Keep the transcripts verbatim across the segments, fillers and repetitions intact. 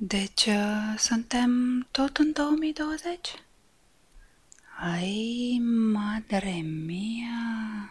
Deci, uh, suntem tot în două mii douăzeci? Ai, madre mia!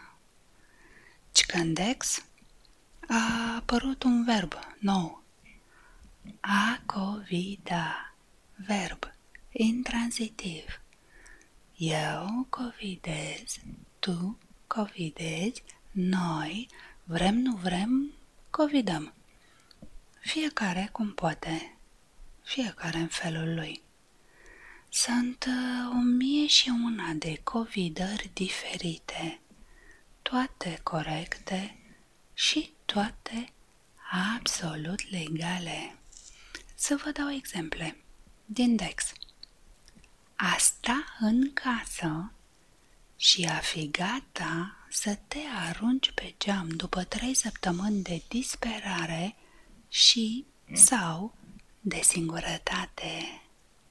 Cicandex a apărut un verb nou. A covida. Verb intransitiv. Eu covidez, tu covidezi, noi vrem nu vrem covidăm. Fiecare cum poate, fiecare în felul lui. Sunt uh, o mie și una de covidări diferite, toate corecte și toate absolut legale. Să vă dau exemple din Dex. A sta în casă și a fi gata să te arunci pe geam după trei săptămâni de disperare și sau de singurătate.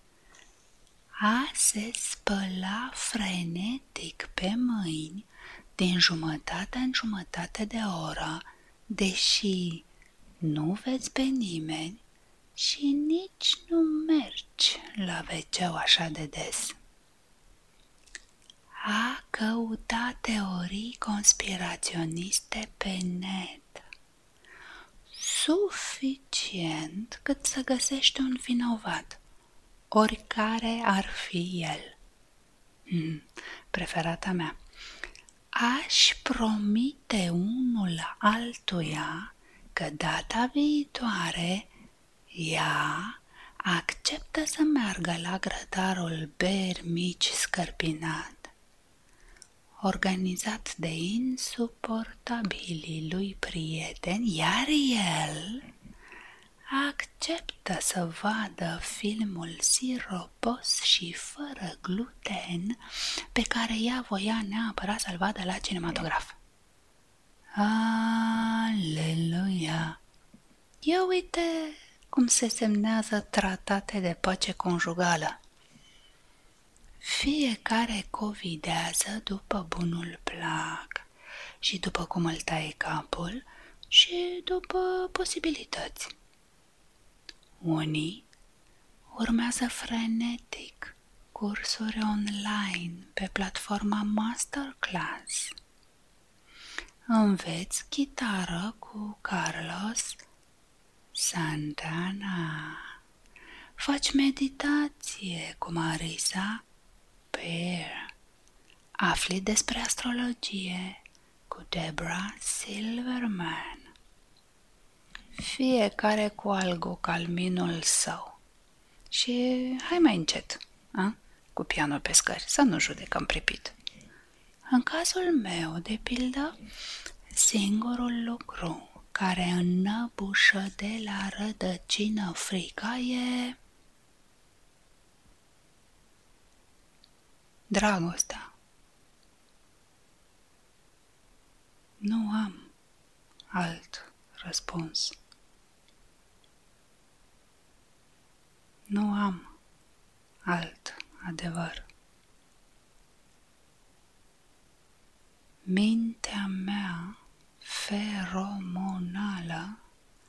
A se spăla frenetic pe mâini din jumătate în jumătate de oră, deși nu vezi pe nimeni și nici nu mergi la ve-ceu așa de des. A căuta teorii conspiraționiste pe net, suficient cât să găsești un vinovat, oricare ar fi el. Hmm, preferata mea. Aș promite unul altuia că data viitoare ea acceptă să meargă la grătarul Beri Mici Scărpinat, organizat de insuportabilii lui prieteni, iar el acceptă să vadă filmul siropos și fără gluten pe care ea voia neapărat să-l vadă la cinematograf. Aleluia! Ia uite cum se semnează tratate de pace conjugală. Fiecare covidează după bunul plac și după cum îl taie capul și după posibilități. Unii urmează frenetic cursuri online pe platforma Masterclass. Înveți chitară cu Carlos Santana. Faci meditație cu Marisa Peer. Afli despre astrologie cu Deborah Silverman. Fiecare cu algo calminul său. Și hai mai încet, a? Cu pianul pe scări, să nu judecăm pripit. În cazul meu, de pildă, singurul lucru care înnăbușă de la rădăcină frica e dragostea. Nu am alt răspuns. Nu am alt adevăr. Mintea mea feromonală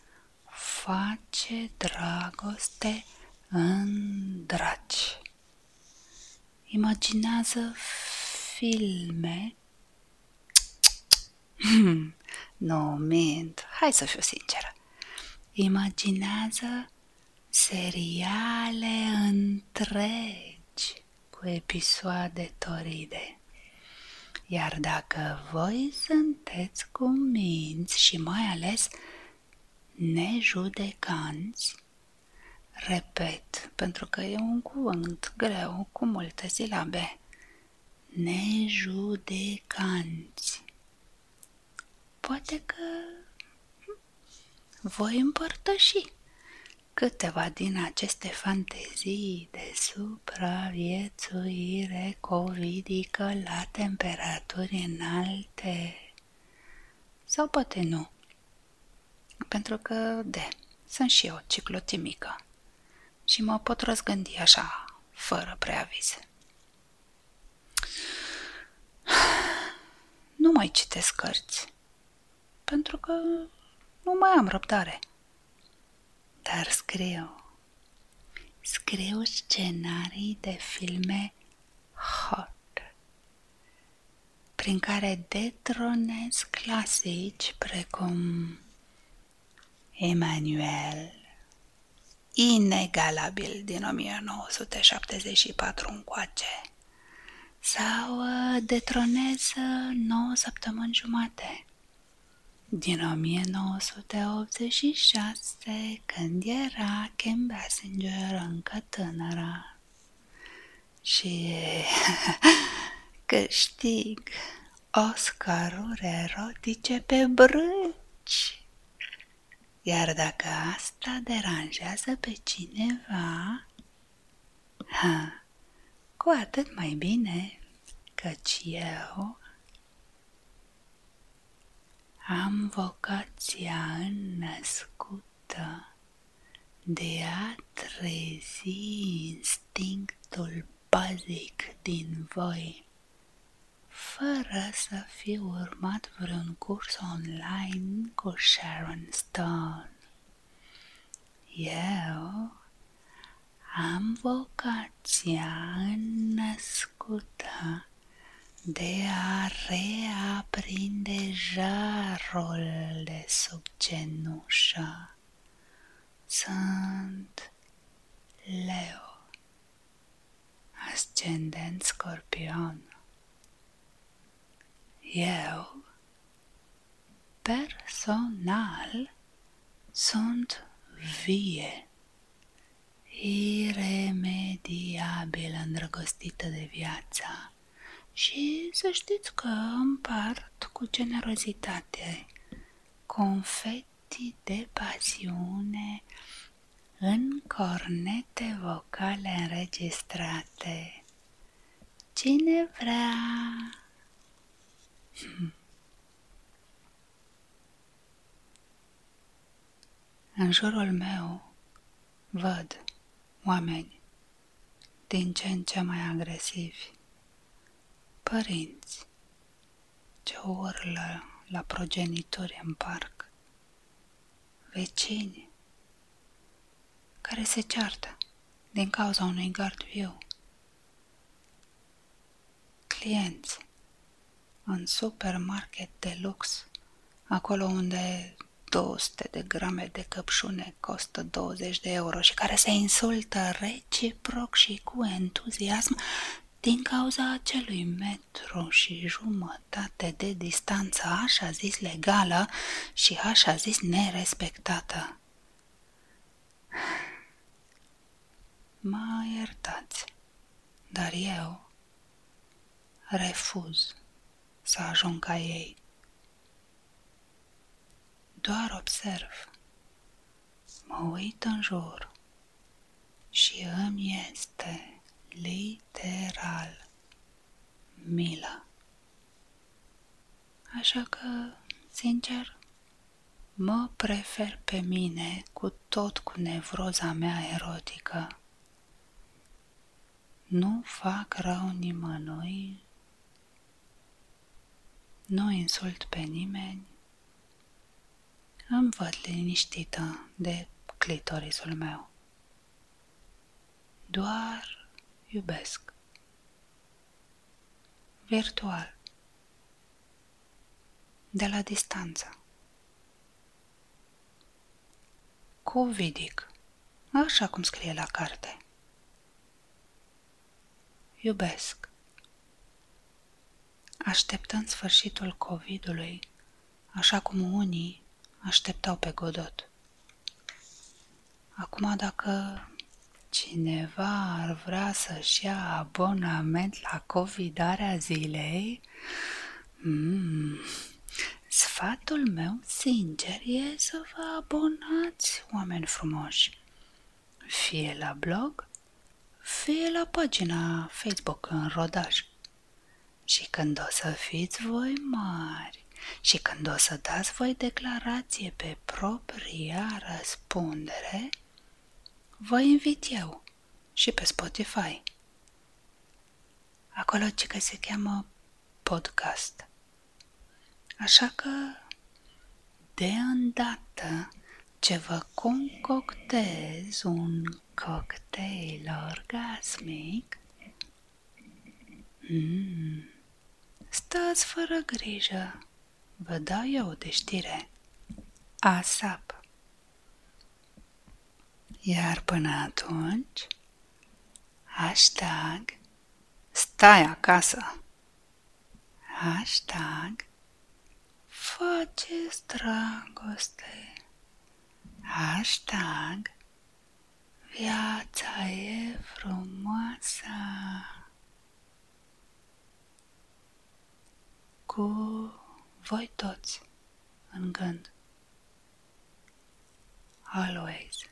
face dragoste în draci. Imaginează filme. Nu, mint, hai să fiu sinceră. Imaginează seriale întregi cu episoade toride. Iar dacă voi sunteți cuminți și mai ales nejudecanți, repet, pentru că e un cuvânt greu cu multe silabe, nejudecanți, poate că voi împărtăși câteva din aceste fantezii de supraviețuire covidică la temperaturi înalte. Sau poate nu, pentru că, de, sunt și eu ciclotimică și mă pot răzgândi așa, fără preaviz. Nu mai citesc cărți, pentru că nu mai am răbdare. Dar scriu, scriu scenarii de filme hot, prin care detronez clasici precum Emanuel, inegalabil din o mie nouă sute șaptezeci și patru încoace, sau detronez nouă săptămâni jumate, din o mie nouă sute optzeci și șase, când era Kim Basinger încă tânără și câștig Oscaruri erotice pe brânci. Iar dacă asta deranjează pe cineva, ha, cu atât mai bine, căci eu am vocația înnăscută de a trezi instinctul bazic din voi, fără să fi urmat vreun curs online cu Sharon Stone. Eu am vocația înnăscută de a reaprinde jarul de sub cenușă. Sunt Leo, ascendent Scorpion. Eu, personal, sunt vie, iremediabil îndrăgostită de viață și să știți că împart cu generozitate confetti de pasiune în cornete vocale înregistrate. Cine vrea? În jurul meu văd oameni din ce în ce mai agresivi, părinți ce urlă la progenitori în parc, vecini care se ceartă din cauza unui gard viu, clienți în supermarket de lux, acolo unde două sute de grame de căpșune costă douăzeci de euro și care se insultă reciproc și cu entuziasm din cauza acelui metru și jumătate de distanță așa zis legală și așa zis nerespectată. Mă iertați, dar eu refuz să ajung ca ei. Doar observ, mă uit în jur și îmi este literal milă. Așa că, sincer, mă prefer pe mine cu tot cu nevroza mea erotică. Nu fac rău nimănui, nu insult pe nimeni, îmi văd liniștită de clitorisul meu. Doar iubesc. Virtual. De la distanță. Covidic. Așa cum scrie la carte. Iubesc. Așteptând sfârșitul covidului, așa cum unii așteptau pe Godot. Acum, dacă cineva ar vrea să-și ia abonament la covidarea zilei, mm, sfatul meu sincer e să vă abonați, oameni frumoși, fie la blog, fie la pagina Facebook în rodaj. Și când o să fiți voi mari și când o să dați voi declarație pe propria răspundere, vă invit eu și pe Spotify. Acolo ce că se cheamă podcast. Așa că, de îndată, ce vă concoctez un cocktail orgasmic, mm, stați fără grijă, vă dau eu de știre, ASAP. Iar până atunci, hashtag stai acasă, hashtag faceți dragoste, hashtag viața e frumoasă. Cu voi toți în gând. Always.